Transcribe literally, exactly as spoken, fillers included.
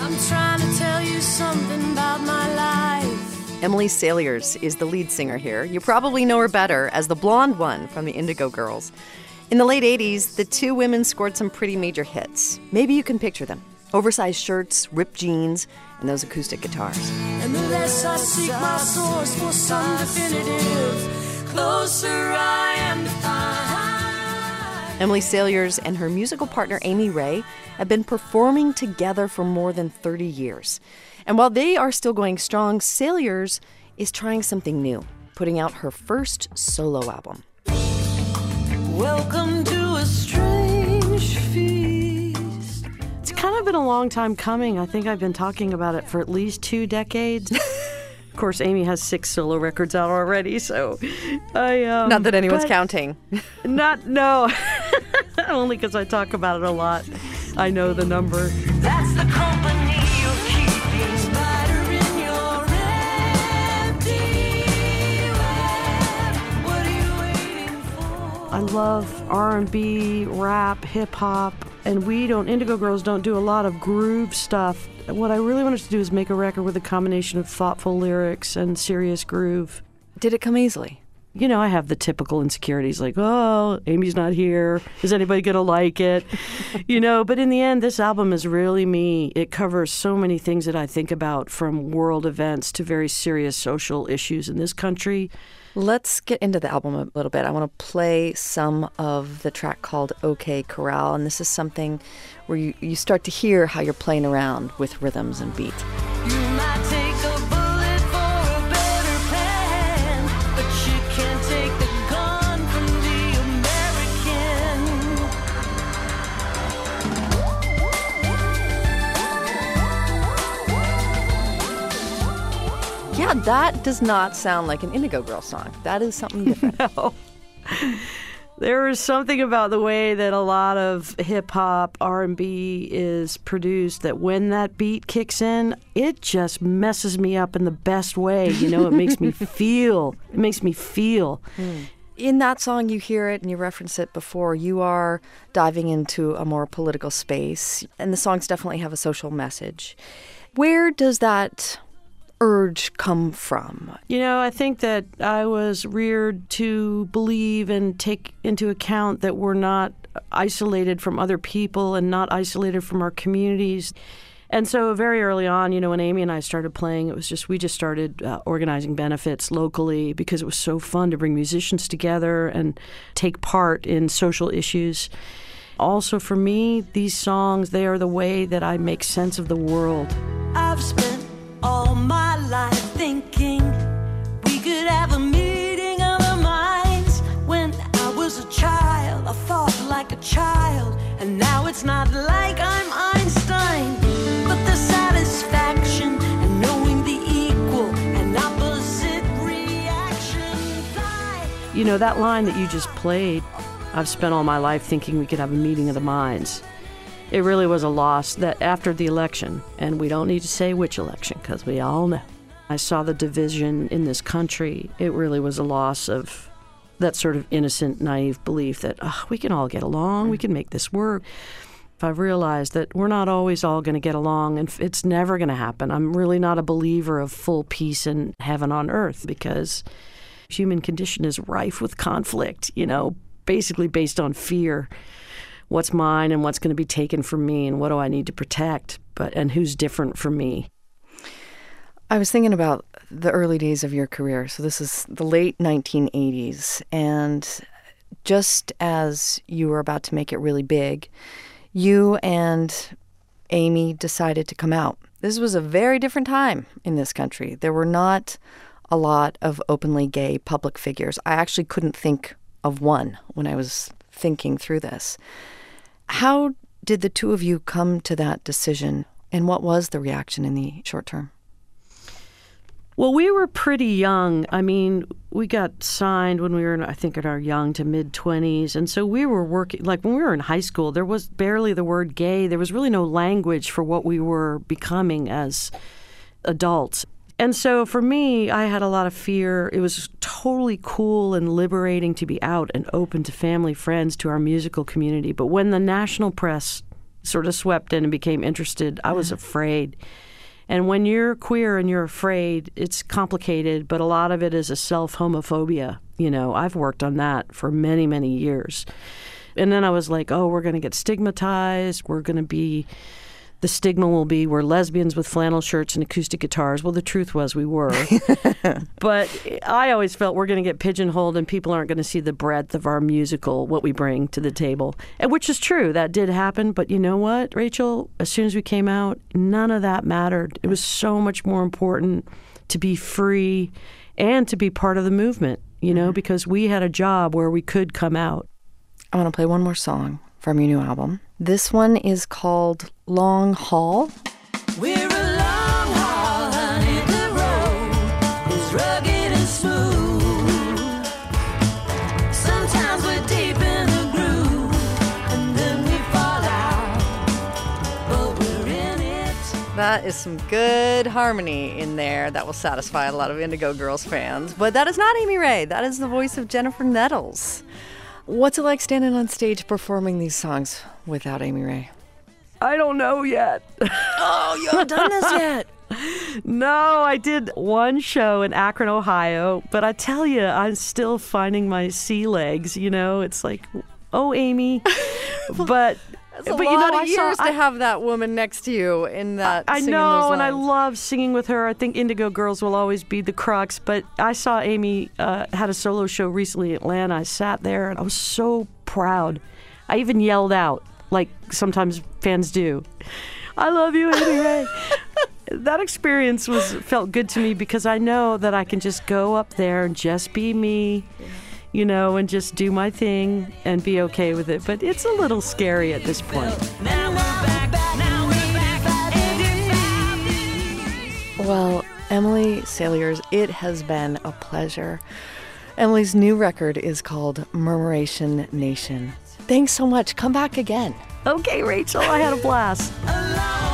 I'm trying to tell you something about my life. Emily Saliers is the lead singer here. You probably know her better as the blonde one from the Indigo Girls. In the late eighties, the two women scored some pretty major hits. Maybe you can picture them. Oversized shirts, ripped jeans, and those acoustic guitars. And the less I seek my source for some definitive, closer I am to find. Emily Saliers and her musical partner Amy Ray have been performing together for more than thirty years. And while they are still going strong, Saliers is trying something new, putting out her first solo album. Welcome to a strange feast. It's kind of been a long time coming. I think I've been talking about it for at least two decades. Of course, Amy has six solo records out already, so I... Um, Not that anyone's counting. Not, no. Only because I talk about it a lot. I know the number. That's the company you're keeping. Spider in your empty web. What are you waiting for? I love R and B, rap, hip-hop, and we don't, Indigo Girls don't do a lot of groove stuff. What I really wanted to do is make a record with a combination of thoughtful lyrics and serious groove. Did it come easily? You know, I have the typical insecurities like, oh, Amy's not here. Is anybody going to like it? You know, but in the end, this album is really me. It covers so many things that I think about, from world events to very serious social issues in this country. Let's get into the album a little bit. I want to play some of the track called OK Corral, and this is something where you, you start to hear how you're playing around with rhythms and beats. You might take a bullet for a better plan, but you can't take the gun from the American. Yeah, that does not sound like an Indigo Girls song. That is something different. No. There is something about the way that a lot of hip-hop, R and B is produced that when that beat kicks in, it just messes me up in the best way. You know, it makes me feel. It makes me feel. Mm. In that song, you hear it and you reference it before. You are diving into a more political space, and the songs definitely have a social message. Where does that urge come from? You know, I think that I was reared to believe and take into account that we're not isolated from other people and not isolated from our communities. And so very early on, you know, when Amy and I started playing, it was just, we just started uh, organizing benefits locally because it was so fun to bring musicians together and take part in social issues. Also for me, these songs, they are the way that I make sense of the world. I've spent all my life thinking we could have a meeting of the minds. When I was a child, I thought like a child, and now it's not like I'm Einstein, but the satisfaction and knowing the equal and opposite reactions. I... You know, that line that you just played, I've spent all my life thinking we could have a meeting of the minds. It really was a loss that after the election, and we don't need to say which election because we all know, I saw the division in this country. It really was a loss of that sort of innocent, naive belief that oh, we can all get along, we can make this work. I've realized that we're not always all going to get along, and it's never going to happen. I'm really not a believer of full peace and heaven on earth because human condition is rife with conflict, you know, basically based on fear. What's mine and what's going to be taken from me and what do I need to protect, but and who's different from me. I was thinking about the early days of your career. So this is the late nineteen eighties. And just as you were about to make it really big, you and Amy decided to come out. This was a very different time in this country. There were not a lot of openly gay public figures. I actually couldn't think of one when I was thinking through this. How did the two of you come to that decision, and what was the reaction in the short term? Well, we were pretty young. I mean, we got signed when we were, in, I think, in our young to mid-twenties. And so we were working, like when we were in high school, there was barely the word gay. There was really no language for what we were becoming as adults. And so for me, I had a lot of fear. It was totally cool and liberating to be out and open to family, friends, to our musical community. But when the national press sort of swept in and became interested, I was afraid. And when you're queer and you're afraid, it's complicated, but a lot of it is a self-homophobia. You know, I've worked on that for many, many years. And then I was like, oh, we're going to get stigmatized. We're going to be, the stigma will be we're lesbians with flannel shirts and acoustic guitars. Well, the truth was we were. But I always felt we're going to get pigeonholed and people aren't going to see the breadth of our musical, what we bring to the table. And which is true. That did happen. But you know what, Rachel? As soon as we came out, none of that mattered. It was so much more important to be free and to be part of the movement, you know, because we had a job where we could come out. I want to play one more song from your new album. This one is called Long Haul. We're a long haul, honey. The road is rugged and smooth. Sometimes we're deep in the groove, and then we fall out, but we're in it. That is some good harmony in there that will satisfy a lot of Indigo Girls fans. But that is not Amy Ray. That is the voice of Jennifer Nettles. What's it like standing on stage performing these songs without Amy Ray? I don't know yet. Oh, you haven't done this yet. No, I did one show in Akron, Ohio, but I tell you, I'm still finding my sea legs, you know? It's like, oh, Amy. But It's a but lot you know, of I years saw, to I, have that woman next to you in that I singing know, those and I lines. love singing with her. I think Indigo Girls will always be the crux, but I saw Amy uh, had a solo show recently in Atlanta. I sat there, and I was so proud. I even yelled out, like sometimes fans do, I love you, Amy Ray. That experience was felt good to me because I know that I can just go up there and just be me, you know, and just do my thing and be okay with it. But it's a little scary at this point. Now we're back, now we're back at Well, Emily Saliers, it has been a pleasure. Emily's new record is called Murmuration Nation. Thanks so much. Come back again. Okay, Rachel, I had a blast. eighty-five.